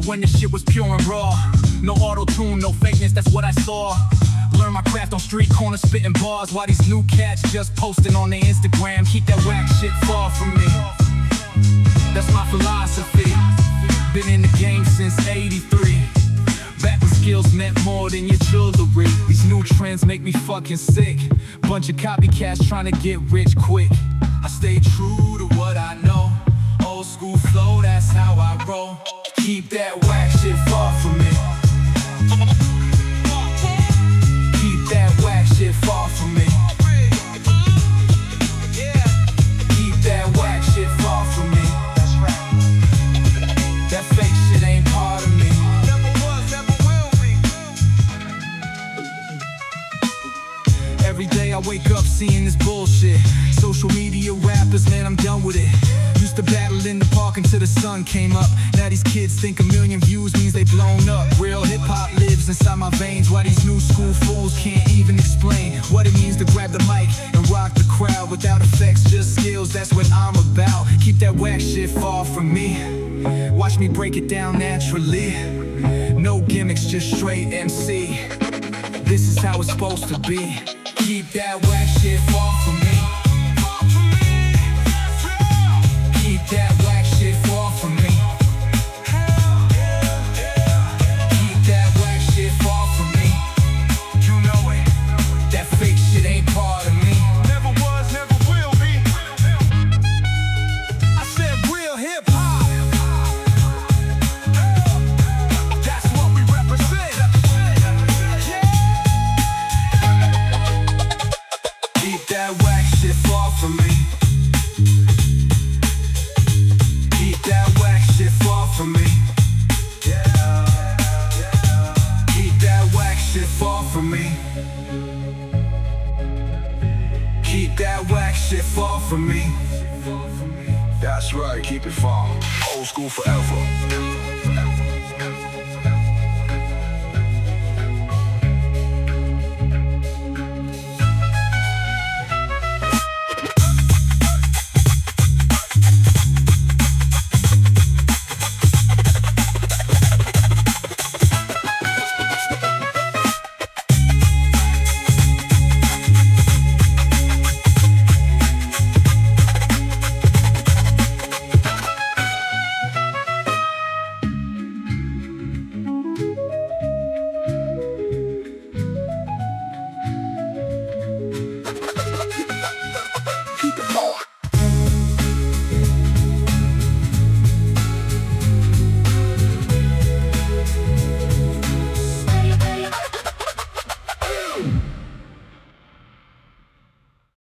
when the shit was pure and raw. No auto-tune, no fakeness, that's what I saw. Learn my craft on street corners, spitting bars, while these new cats just posting on their Instagram. Keep that whack shit far from me. That's my philosophy. Been in the game since '83. Back when skills meant more than your jewelry. These new trends make me fucking sick. Bunch of copycats trying to get rich quick. I stay true to what I know. Old school flow, that's how I roll. Keep that whack shit far from me. Keep that whack shit far from me. Keep that whack shit far from me. That fake shit ain't part of me. Never was, never will be. Every day I wake up seeing this bullshit. Social media rappers, man, I'm done with it. Used to battle in the park until the sun came up. Now these kids think a million views means they blown up. Real hip-hop lives inside my veins, while these new school fools can't even explain what it means to grab the mic and rock the crowd without effects, just skills, that's what I'm about. Keep that whack shit far from me. Watch me break it down naturally. No gimmicks, just straight MC. This is how it's supposed to be. Keep that whack shit far from me. Keep that whack shit far from me. Keep that whack shit far from me. You know it. That fake shit ain't part of me. Never was, never will be. I said real hip hop. That's what we represent. Keep that whack shit far from me. Keep that whack shit far from me. Keep that whack shit far from me. Keep that whack shit far from me. That's right, keep it far. Old school forever.